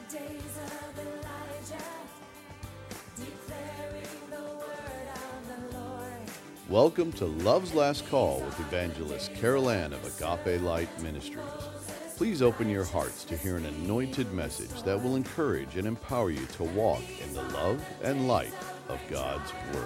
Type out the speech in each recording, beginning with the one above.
days of Elijah, declaring the word of the Lord. Welcome to Love's Last Call with Evangelist Carol Ann of Agape Light Ministries. Please open your hearts to hear an anointed message that will encourage and empower you to walk in the love and light of God's Word.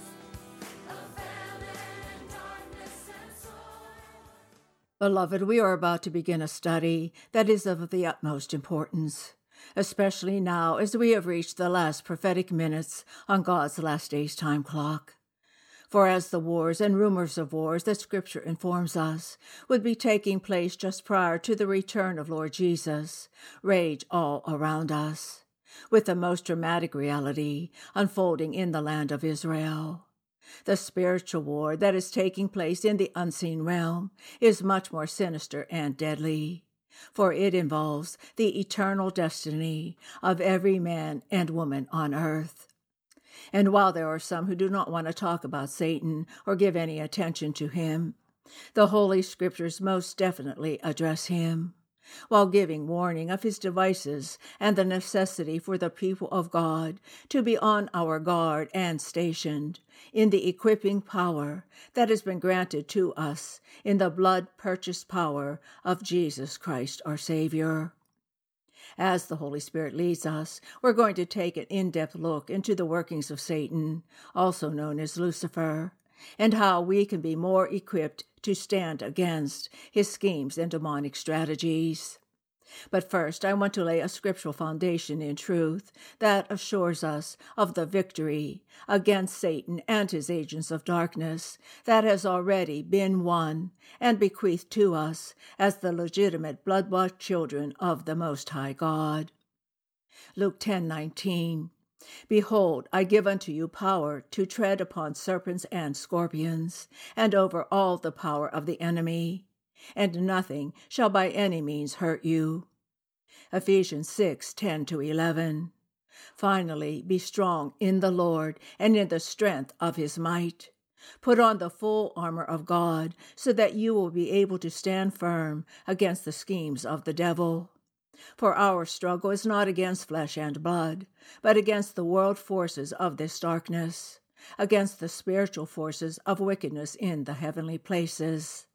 Beloved, we are about to begin a study that is of the utmost importance, especially now as we have reached the last prophetic minutes on God's last days time clock. For as the wars and rumors of wars that Scripture informs us would be taking place just prior to the return of Lord Jesus, rage all around us, with the most dramatic reality unfolding in the land of Israel. The spiritual war that is taking place in the unseen realm is much more sinister and deadly, for it involves the eternal destiny of every man and woman on earth. And while there are some who do not want to talk about Satan or give any attention to him, the Holy Scriptures most definitely address him, while giving warning of his devices and the necessity for the people of God to be on our guard and stationed in the equipping power that has been granted to us in the blood-purchased power of Jesus Christ our Savior. As the Holy Spirit leads us, we're going to take an in-depth look into the workings of Satan, also known as Lucifer, and how we can be more equipped to stand against his schemes and demonic strategies. But first, I want to lay a scriptural foundation in truth that assures us of the victory against Satan and his agents of darkness that has already been won and bequeathed to us as the legitimate blood-bought children of the Most High God. Luke 10:19. Behold, I give unto you power to tread upon serpents and scorpions, and over all the power of the enemy, and nothing shall by any means hurt you. Ephesians 6:10-11. Finally, be strong in the Lord and in the strength of his might. Put on the full armor of God, so that you will be able to stand firm against the schemes of the devil. For our struggle is not against flesh and blood, but against the world forces of this darkness, against the spiritual forces of wickedness in the heavenly places.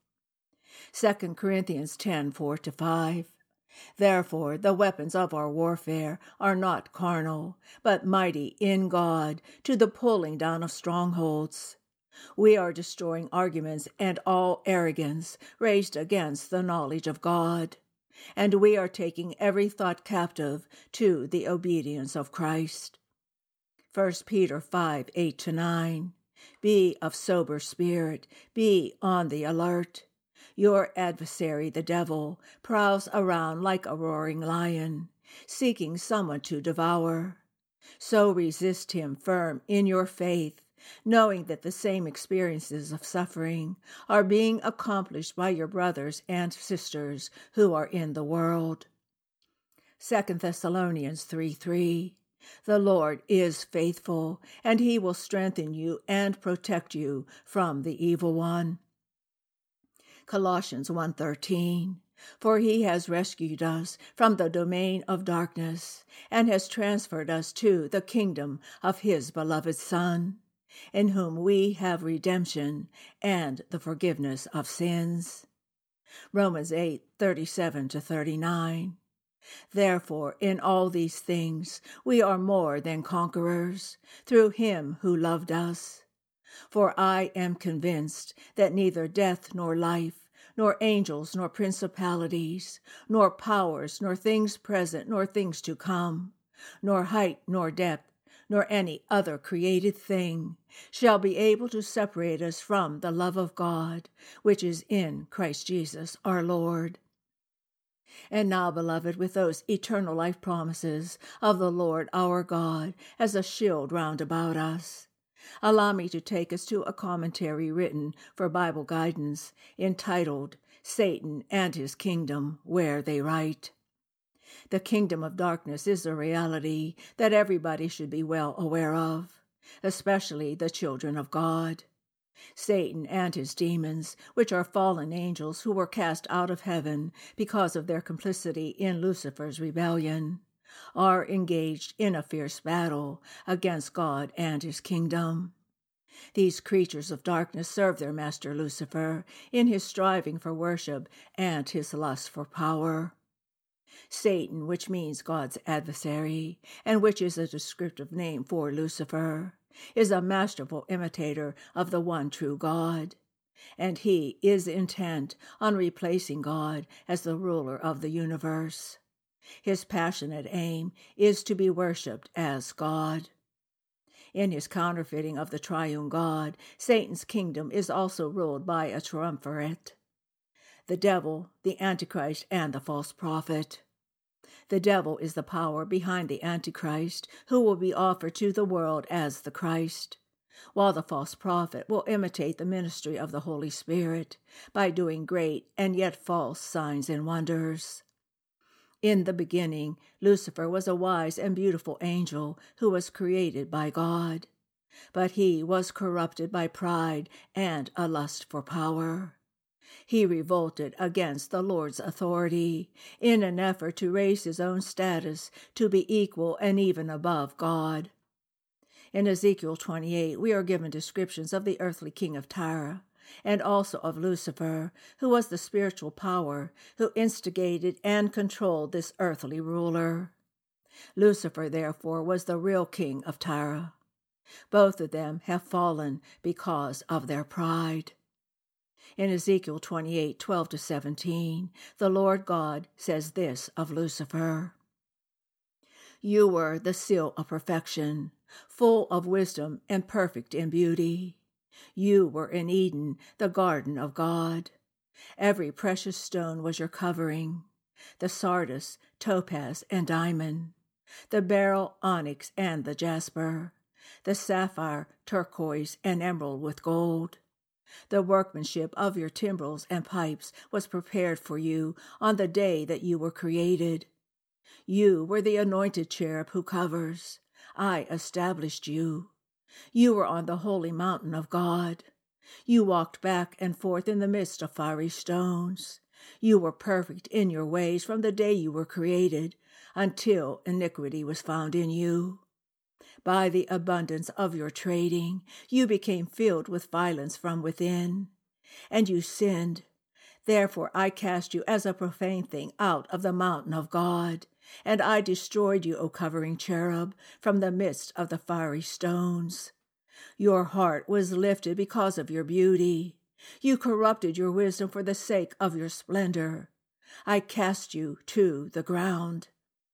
2 Corinthians 10:4-5. Therefore the weapons of our warfare are not carnal, but mighty in God to the pulling down of strongholds. We are destroying arguments and all arrogance raised against the knowledge of God. And we are taking every thought captive to the obedience of Christ. 1 Peter 5:8-9. Be of sober spirit, be on the alert. Your adversary, the devil, prowls around like a roaring lion, seeking someone to devour. So resist him firm in your faith, knowing that the same experiences of suffering are being accomplished by your brothers and sisters who are in the world. 2 Thessalonians 3:3. The Lord is faithful, and he will strengthen you and protect you from the evil one. Colossians 1:13. For he has rescued us from the domain of darkness and has transferred us to the kingdom of his beloved Son, in whom we have redemption and the forgiveness of sins. Romans 8:37-39. Therefore, in all these things we are more than conquerors, through him who loved us. For I am convinced that neither death nor life, nor angels nor principalities, nor powers, nor things present, nor things to come, nor height nor depth, nor any other created thing shall be able to separate us from the love of God, which is in Christ Jesus our Lord. And now, beloved, with those eternal life promises of the Lord our God as a shield round about us, allow me to take us to a commentary written for Bible guidance entitled Satan and His Kingdom, where they write, The kingdom of darkness is a reality that everybody should be well aware of, especially the children of God. Satan and his demons, which are fallen angels who were cast out of heaven because of their complicity in Lucifer's rebellion, are engaged in a fierce battle against God and his kingdom. These creatures of darkness serve their master Lucifer in his striving for worship and his lust for power. Satan, which means God's adversary, and which is a descriptive name for Lucifer, is a masterful imitator of the one true God, and he is intent on replacing God as the ruler of the universe. His passionate aim is to be worshipped as God. In his counterfeiting of the triune God, Satan's kingdom is also ruled by a triumvirate: the devil, the Antichrist, and the false prophet. The devil is the power behind the Antichrist, who will be offered to the world as the Christ, while the false prophet will imitate the ministry of the Holy Spirit by doing great and yet false signs and wonders. In the beginning, Lucifer was a wise and beautiful angel who was created by God, but he was corrupted by pride and a lust for power. He revolted against the Lord's authority in an effort to raise his own status to be equal and even above God. In Ezekiel 28, we are given descriptions of the earthly king of Tyre, and also of Lucifer, who was the spiritual power who instigated and controlled this earthly ruler. Lucifer, therefore, was the real king of Tyre. Both of them have fallen because of their pride. In Ezekiel 28:12-17, the Lord God says this of Lucifer: "You were the seal of perfection, full of wisdom and perfect in beauty. You were in Eden, the garden of God. Every precious stone was your covering: the sardius, topaz, and diamond, the beryl, onyx, and the jasper, the sapphire, turquoise, and emerald with gold. The workmanship of your timbrels and pipes was prepared for you on the day that you were created. You were the anointed cherub who covers. I established you. You were on the holy mountain of God. You walked back and forth in the midst of fiery stones. You were perfect in your ways from the day you were created, until iniquity was found in you. By the abundance of your trading, you became filled with violence from within, and you sinned. Therefore I cast you as a profane thing out of the mountain of God, and I destroyed you, O covering cherub, from the midst of the fiery stones. Your heart was lifted because of your beauty. You corrupted your wisdom for the sake of your splendor. I cast you to the ground."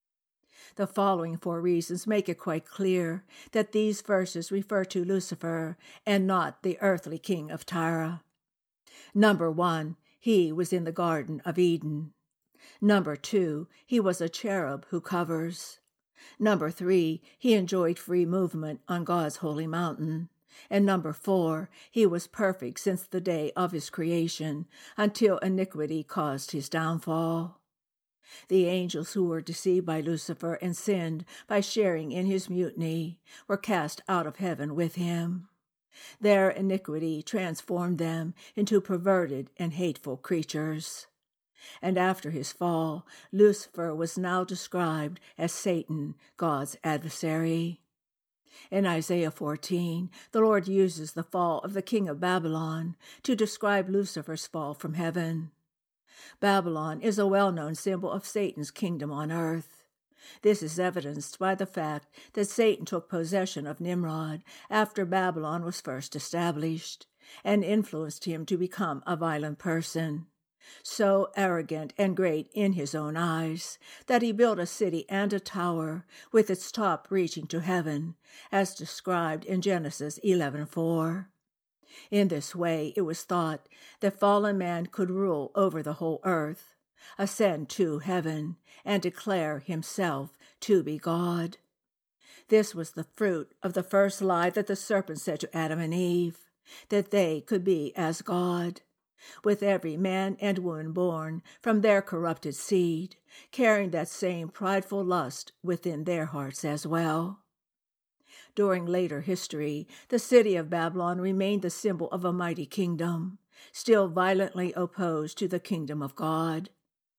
The following 4 reasons make it quite clear that these verses refer to Lucifer and not the earthly king of Tyre. Number 1, he was in the Garden of Eden. Number 2, he was a cherub who covers. Number 3, he enjoyed free movement on God's holy mountain. And number 4, he was perfect since the day of his creation, until iniquity caused his downfall. The angels who were deceived by Lucifer and sinned by sharing in his mutiny were cast out of heaven with him. Their iniquity transformed them into perverted and hateful creatures. And after his fall, Lucifer was now described as Satan, God's adversary. In Isaiah 14, the Lord uses the fall of the king of Babylon to describe Lucifer's fall from heaven. Babylon is a well-known symbol of Satan's kingdom on earth. This is evidenced by the fact that Satan took possession of Nimrod after Babylon was first established, and influenced him to become a violent person, so arrogant and great in his own eyes that he built a city and a tower with its top reaching to heaven, as described in Genesis 11:4. In this way, it was thought that fallen man could rule over the whole earth, ascend to heaven, and declare himself to be God. This was the fruit of the first lie that the serpent said to Adam and Eve, that they could be as God, with every man and woman born from their corrupted seed, carrying that same prideful lust within their hearts as well. During later history, the city of Babylon remained the symbol of a mighty kingdom, still violently opposed to the kingdom of God.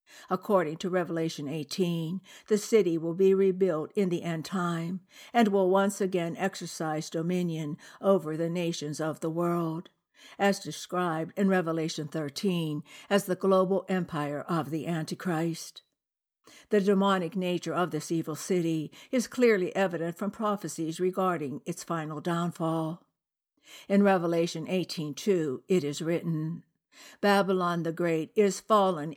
According to Revelation 18, the city will be rebuilt in the end time and will once again exercise dominion over the nations of the world, as described in Revelation 13 as the global empire of the Antichrist. The demonic nature of this evil city is clearly evident from prophecies regarding its final downfall. In Revelation 18:2, it is written, "Babylon the Great is fallen,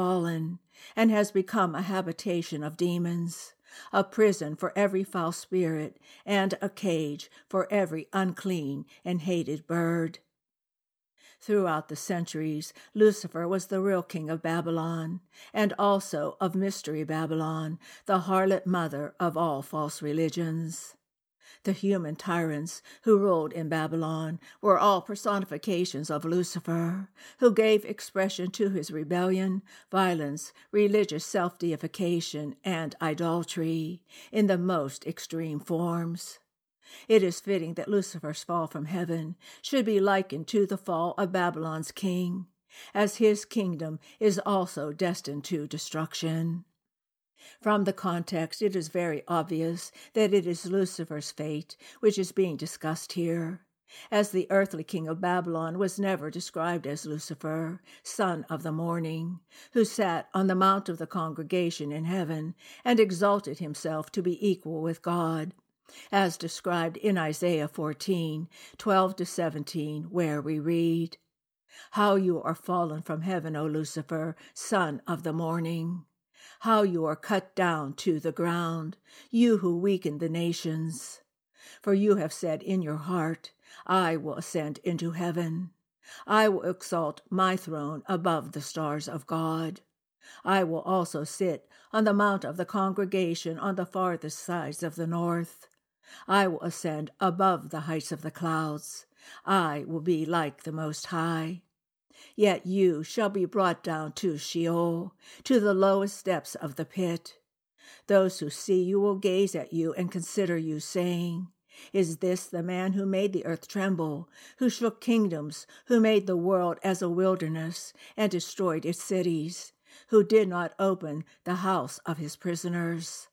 and has become a habitation of demons, a prison for every foul spirit, and a cage for every unclean and hated bird." Throughout the centuries, Lucifer was the real king of Babylon, and also of Mystery Babylon, the harlot mother of all false religions. The human tyrants who ruled in Babylon were all personifications of Lucifer, who gave expression to his rebellion, violence, religious self-deification, and idolatry in the most extreme forms. It is fitting that Lucifer's fall from heaven should be likened to the fall of Babylon's king, as his kingdom is also destined to destruction. From the context, it is very obvious that it is Lucifer's fate which is being discussed here, as the earthly king of Babylon was never described as Lucifer, son of the morning, who sat on the mount of the congregation in heaven and exalted himself to be equal with God, as described in Isaiah 14:12-17, where we read, "How you are fallen from heaven, O Lucifer, son of the morning! How you are cut down to the ground, you who weaken the nations! For you have said in your heart, I will ascend into heaven. I will exalt my throne above the stars of God. I will also sit on the mount of the congregation on the farthest sides of the north. I will ascend above the heights of the clouds. I will be like the Most High. Yet you shall be brought down to Sheol, to the lowest depths of the pit. Those who see you will gaze at you and consider you, saying, Is this the man who made the earth tremble, who shook kingdoms, who made the world as a wilderness and destroyed its cities, who did not open the house of his prisoners?"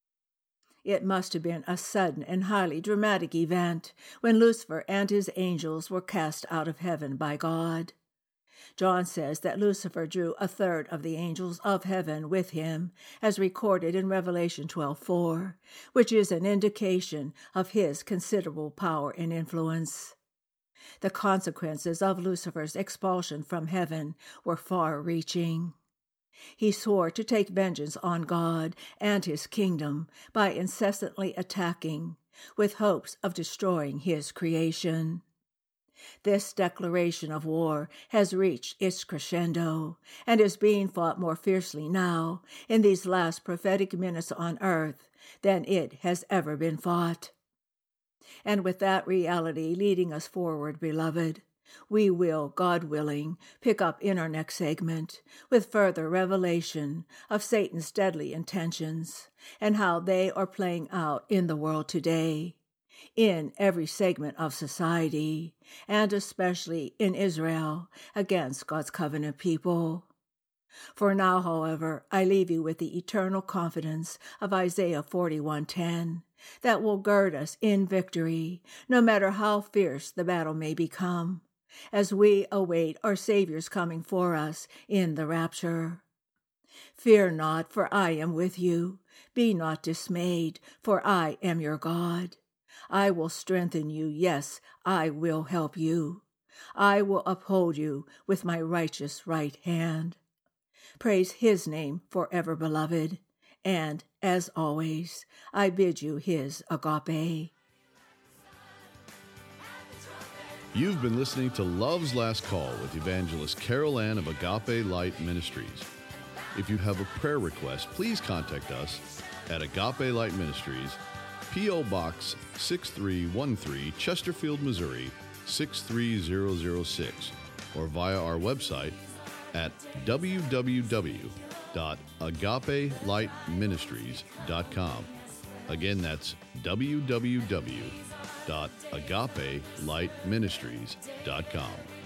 It must have been a sudden and highly dramatic event when Lucifer and his angels were cast out of heaven by God. John says that Lucifer drew a third of the angels of heaven with him, as recorded in Revelation 12:4, which is an indication of his considerable power and influence. The consequences of Lucifer's expulsion from heaven were far-reaching. He swore to take vengeance on God and his kingdom by incessantly attacking, with hopes of destroying his creation. This declaration of war has reached its crescendo and is being fought more fiercely now, in these last prophetic minutes on earth, than it has ever been fought. And with that reality leading us forward, beloved, we will, God willing, pick up in our next segment with further revelation of Satan's deadly intentions and how they are playing out in the world today, in every segment of society, and especially in Israel against God's covenant people. For now, however, I leave you with the eternal confidence of Isaiah 41:10 that will gird us in victory, no matter how fierce the battle may become, as we await our Savior's coming for us in the rapture. "Fear not, for I am with you. Be not dismayed, for I am your God. I will strengthen you, yes, I will help you. I will uphold you with my righteous right hand." Praise his name forever, beloved, and, as always, I bid you his agape. You've been listening to Love's Last Call with Evangelist Carol Ann of Agape Light Ministries. If you have a prayer request, please contact us at Agape Light Ministries, P.O. Box 6313, Chesterfield, Missouri 63006, or via our website at www.agapelightministries.com. Again, that's www.agapelightministries.com.